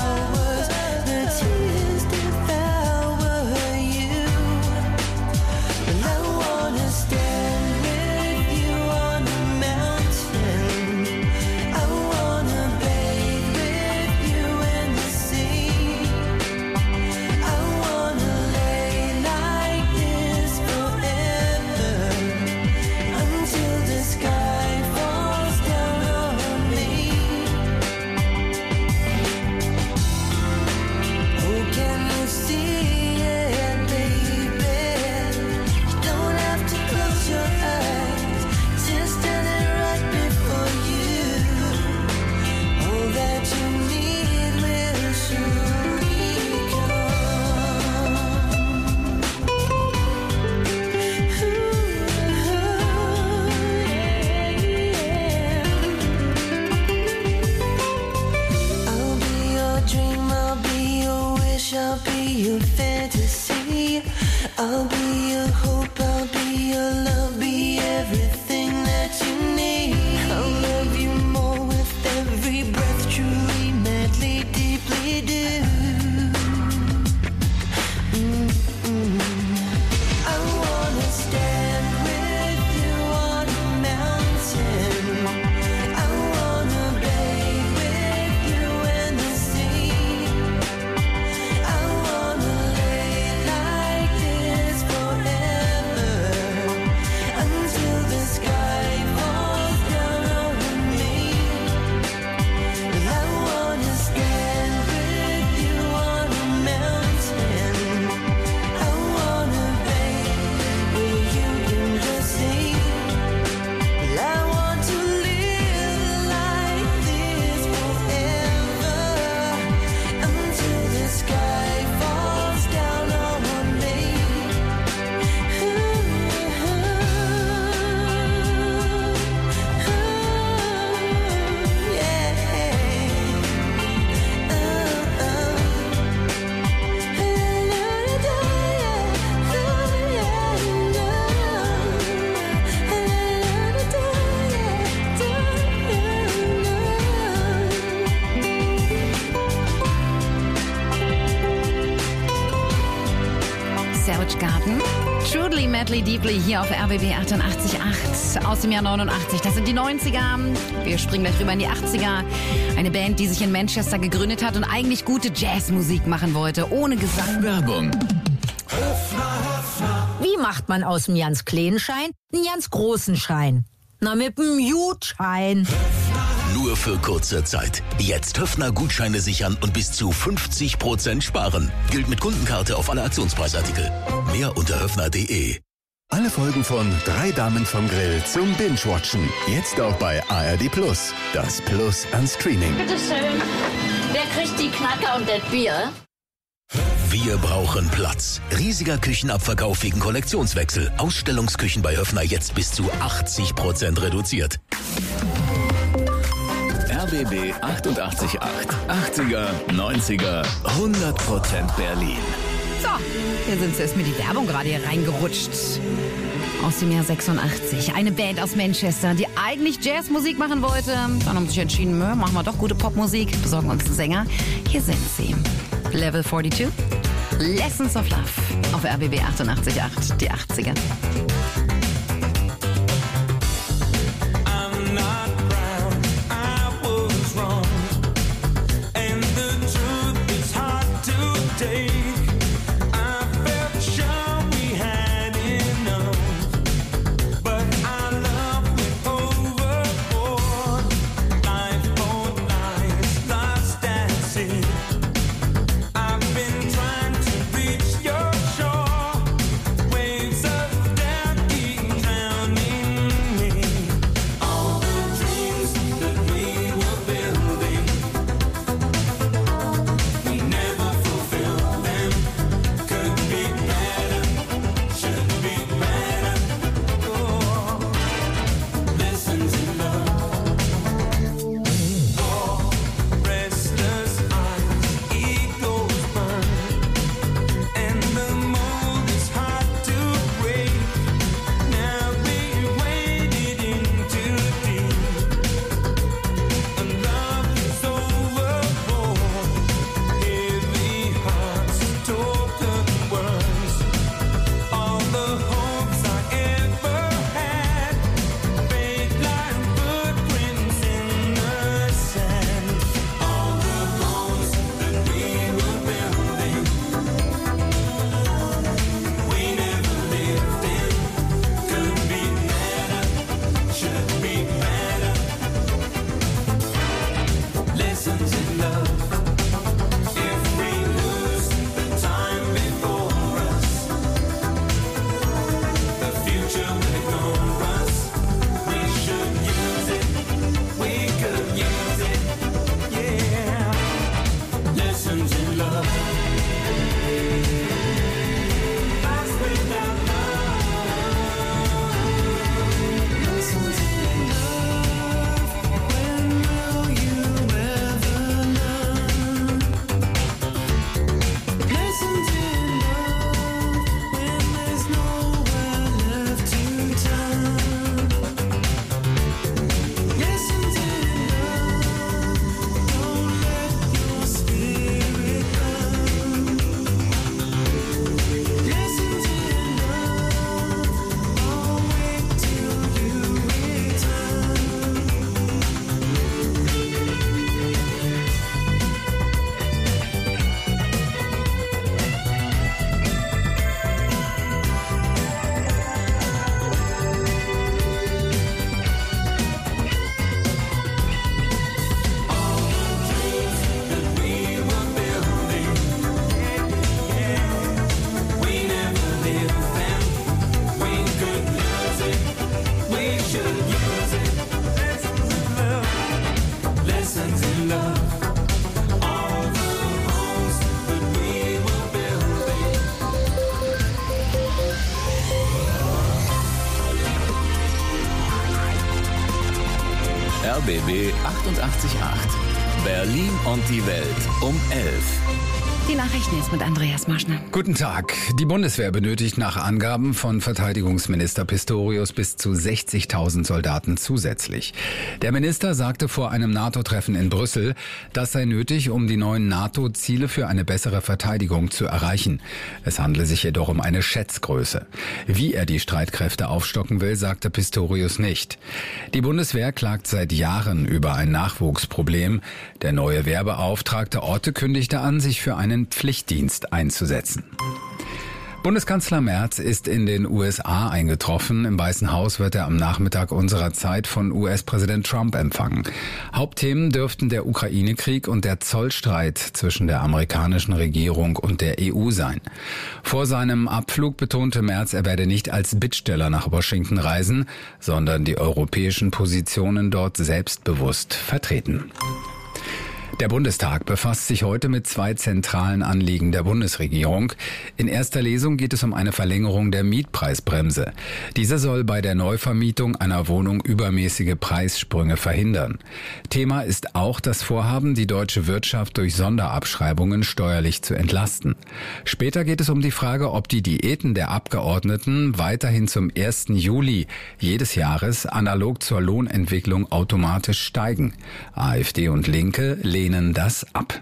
Madly Deeply hier auf R B B achtundachtzig Komma acht aus dem Jahr neunundachtzig. Das sind die neunziger. Wir springen gleich rüber in die achtziger. Eine Band, die sich in Manchester gegründet hat und eigentlich gute Jazzmusik machen wollte, ohne Gesang. Werbung. Wie macht man aus dem ganz kleinen Schein einen ganz großen Schein? Na, mit dem Gutschein. Nur für kurze Zeit. Jetzt Höffner-Gutscheine sichern und bis zu fünfzig Prozent sparen. Gilt mit Kundenkarte auf alle Aktionspreisartikel. Mehr unter höffner punkt de. Alle Folgen von Drei Damen vom Grill zum Binge-Watchen. Jetzt auch bei A R D Plus. Das Plus an Streaming. Bitte schön. Wer kriegt die Knacker und das Bier? Wir brauchen Platz. Riesiger Küchenabverkauf wegen Kollektionswechsel. Ausstellungsküchen bei Höffner jetzt bis zu achtzig Prozent reduziert. R B B achtundachtzig Komma acht. achtziger, neunziger, hundert Prozent Berlin. So, hier sind sie. Ist mir die Werbung gerade hier reingerutscht. Aus dem Jahr sechsundachtzig. Eine Band aus Manchester, die eigentlich Jazzmusik machen wollte. Dann haben sie sich entschieden, machen wir doch gute Popmusik, besorgen uns einen Sänger. Hier sind sie. Level zweiundvierzig. Lessons of Love auf R B B achtundachtzig Komma acht. Die achtziger. R B B achtundachtzig Komma acht. Berlin und die Welt um elf. Die Nachrichten jetzt mit Andreas Marschner. Guten Tag. Die Bundeswehr benötigt nach Angaben von Verteidigungsminister Pistorius bis zu sechzigtausend Soldaten zusätzlich. Der Minister sagte vor einem NATO-Treffen in Brüssel, das sei nötig, um die neuen NATO-Ziele für eine bessere Verteidigung zu erreichen. Es handle sich jedoch um eine Schätzgröße. Wie er die Streitkräfte aufstocken will, sagte Pistorius nicht. Die Bundeswehr klagt seit Jahren über ein Nachwuchsproblem. Der neue Wehrbeauftragte Orte kündigte an, sich für einen Pflichtdienst einzusetzen. Bundeskanzler Merz ist in den U S A eingetroffen. Im Weißen Haus wird er am Nachmittag unserer Zeit von U S-Präsident Trump empfangen. Hauptthemen dürften der Ukraine-Krieg und der Zollstreit zwischen der amerikanischen Regierung und der E U sein. Vor seinem Abflug betonte Merz, er werde nicht als Bittsteller nach Washington reisen, sondern die europäischen Positionen dort selbstbewusst vertreten. Der Bundestag befasst sich heute mit zwei zentralen Anliegen der Bundesregierung. In erster Lesung geht es um eine Verlängerung der Mietpreisbremse. Diese soll bei der Neuvermietung einer Wohnung übermäßige Preissprünge verhindern. Thema ist auch das Vorhaben, die deutsche Wirtschaft durch Sonderabschreibungen steuerlich zu entlasten. Später geht es um die Frage, ob die Diäten der Abgeordneten weiterhin zum ersten Juli jedes Jahres analog zur Lohnentwicklung automatisch steigen. AfD und Linke lehnen das ab.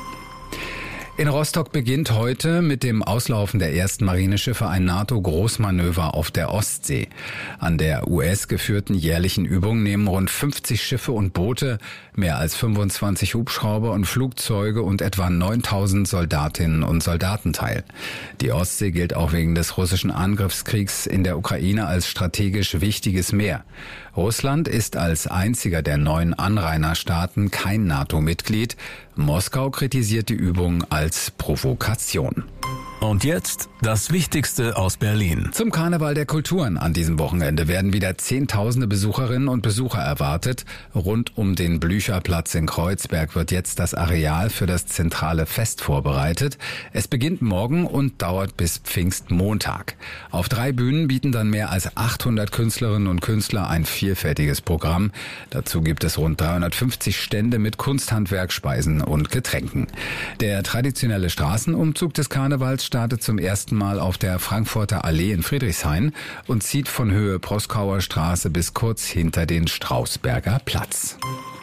In Rostock beginnt heute mit dem Auslaufen der ersten Marineschiffe ein NATO-Großmanöver auf der Ostsee. An der U S-geführten jährlichen Übung nehmen rund fünfzig Schiffe und Boote, mehr als fünfundzwanzig Hubschrauber und Flugzeuge und etwa neuntausend Soldatinnen und Soldaten teil. Die Ostsee gilt auch wegen des russischen Angriffskriegs in der Ukraine als strategisch wichtiges Meer. Russland ist als einziger der neun Anrainerstaaten kein NATO-Mitglied. Moskau kritisiert die Übung als Provokation. Und jetzt das Wichtigste aus Berlin. Zum Karneval der Kulturen an diesem Wochenende werden wieder Zehntausende Besucherinnen und Besucher erwartet. Rund um den Blücherplatz in Kreuzberg wird jetzt das Areal für das zentrale Fest vorbereitet. Es beginnt morgen und dauert bis Pfingstmontag. Auf drei Bühnen bieten dann mehr als achthundert Künstlerinnen und Künstler ein vielfältiges Programm. Dazu gibt es rund dreihundertfünfzig Stände mit Kunsthandwerk, Speisen und Getränken. Der traditionelle Straßenumzug des Karnevals startet zum ersten Mal auf der Frankfurter Allee in Friedrichshain und zieht von Höhe Proskauer Straße bis kurz hinter den Strausberger Platz.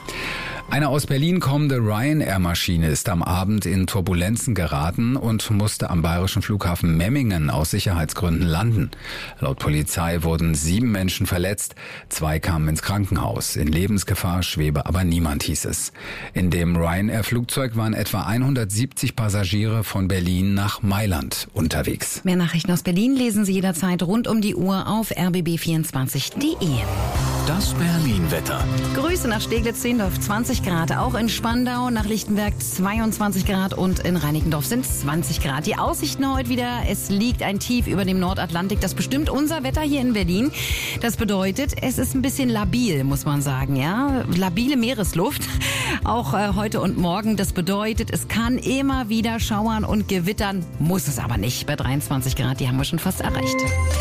Eine aus Berlin kommende Ryanair-Maschine ist am Abend in Turbulenzen geraten und musste am bayerischen Flughafen Memmingen aus Sicherheitsgründen landen. Laut Polizei wurden sieben Menschen verletzt, zwei kamen ins Krankenhaus. In Lebensgefahr schwebe aber niemand, hieß es. In dem Ryanair-Flugzeug waren etwa hundertsiebzig Passagiere von Berlin nach Mailand unterwegs. Mehr Nachrichten aus Berlin lesen Sie jederzeit rund um die Uhr auf r b b vierundzwanzig punkt d e. Das Berlin-Wetter. Grüße nach Steglitz-Zehlendorf, zwanzig Grad. Auch in Spandau, nach Lichtenberg zweiundzwanzig Grad und in Reinickendorf sind zwanzig Grad. Die Aussichten heute wieder, es liegt ein Tief über dem Nordatlantik. Das bestimmt unser Wetter hier in Berlin. Das bedeutet, es ist ein bisschen labil, muss man sagen. Ja, labile Meeresluft, auch äh, heute und morgen. Das bedeutet, es kann immer wieder schauern und gewittern, muss es aber nicht. Bei dreiundzwanzig Grad, die haben wir schon fast erreicht.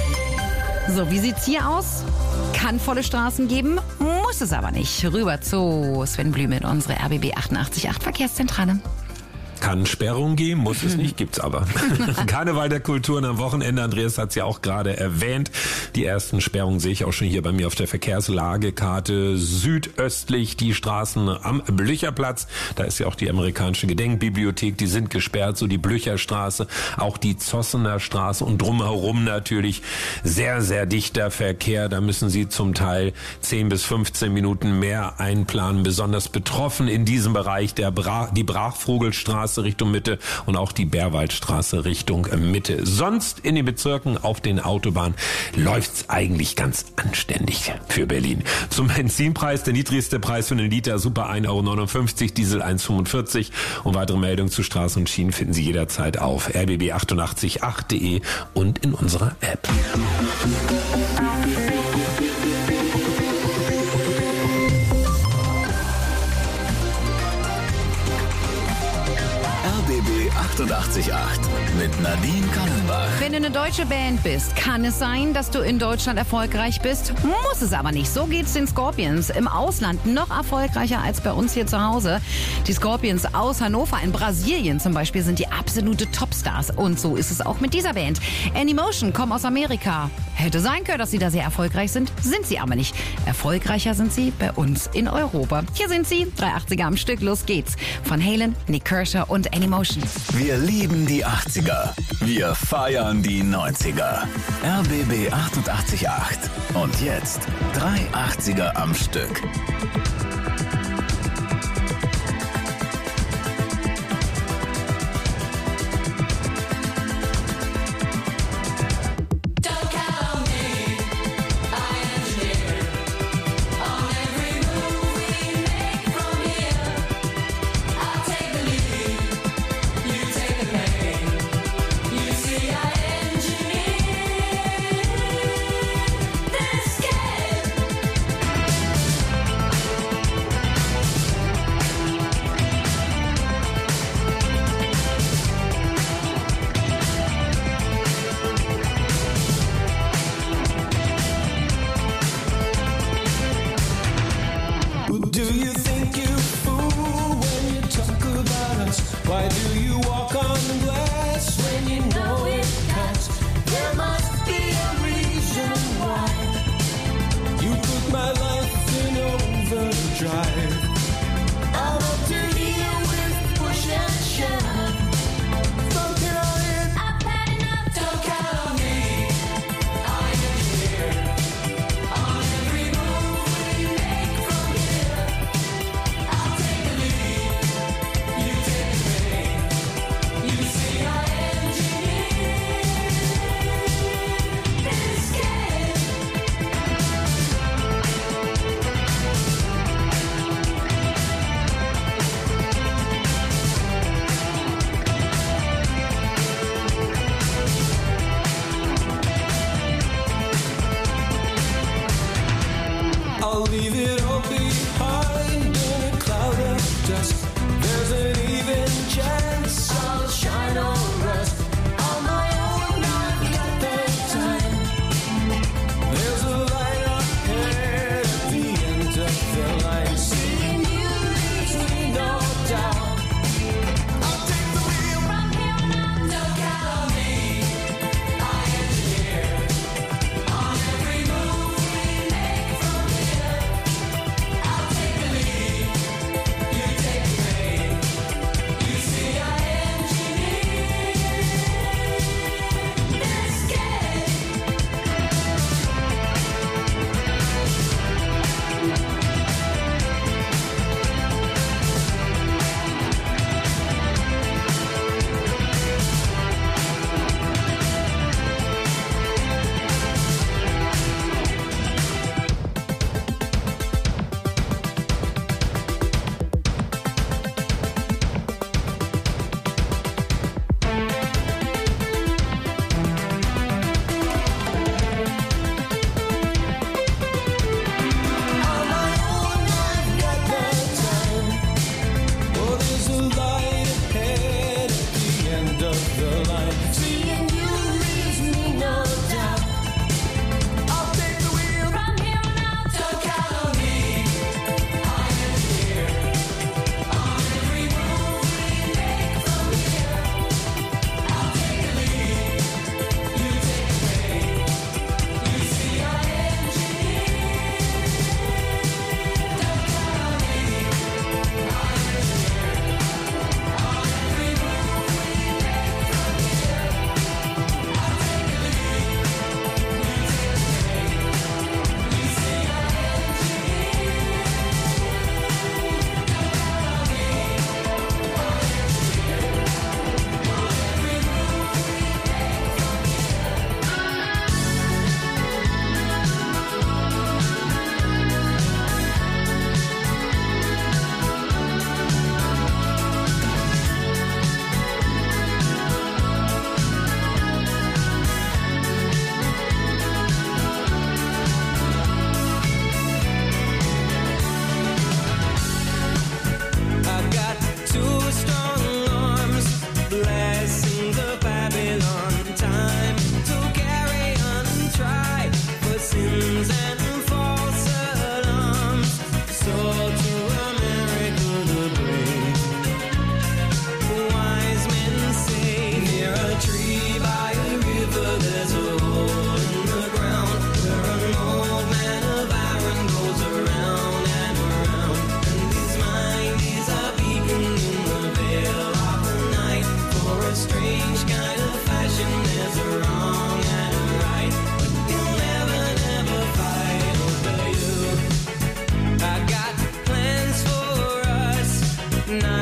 So, wie sieht's hier aus? Kann volle Straßen geben, muss es aber nicht. Rüber zu Sven Blüme in unsere R B B achtundachtzig Komma acht Verkehrszentrale. Kann Sperrung geben, muss es nicht, gibt's aber. Karneval der Kulturen am Wochenende, Andreas hat es ja auch gerade erwähnt. Die ersten Sperrungen sehe ich auch schon hier bei mir auf der Verkehrslagekarte. Südöstlich die Straßen am Blücherplatz, da ist ja auch die amerikanische Gedenkbibliothek, die sind gesperrt, so die Blücherstraße, auch die Zossener Straße und drumherum natürlich sehr, sehr dichter Verkehr. Da müssen Sie zum Teil zehn bis fünfzehn Minuten mehr einplanen. Besonders betroffen in diesem Bereich der Bra- die Brachvogelstraße Richtung Mitte und auch die Bärwaldstraße Richtung Mitte. Sonst in den Bezirken auf den Autobahnen läuft's eigentlich ganz anständig für Berlin. Zum Benzinpreis, der niedrigste Preis für einen Liter Super ein Euro neunundfünfzig, Diesel eins Komma fünfundvierzig und weitere Meldungen zu Straßen und Schienen finden Sie jederzeit auf r b b achtundachtzig Komma acht punkt d e und in unserer App. R B B achtundachtzig achtzig Komma acht mit Nadine Kallenbach. Wenn du eine deutsche Band bist, kann es sein, dass du in Deutschland erfolgreich bist. Muss es aber nicht. So geht's den Scorpions im Ausland noch erfolgreicher als bei uns hier zu Hause. Die Scorpions aus Hannover in Brasilien zum Beispiel sind die absolute Topstars. Und so ist es auch mit dieser Band. Anymotion kommen aus Amerika. Hätte sein können, dass sie da sehr erfolgreich sind. Sind sie aber nicht. Erfolgreicher sind sie bei uns in Europa. Hier sind sie, drei achtziger am Stück. Los geht's. Von Halen, Nick Kershaw und Anymotion. Wir lieben die achtziger. Wir feiern die neunziger. R B B achtundachtzig Komma acht. Und jetzt drei achtziger am Stück. Do you think you fool when you talk about us? Why do you walk on glass when you know it cuts? There must be a reason why you put my life in overdrive. I'm up to here with push and shove. Don't count on it. I've had enough. Don't count on me. I am here on every move we make from here. night.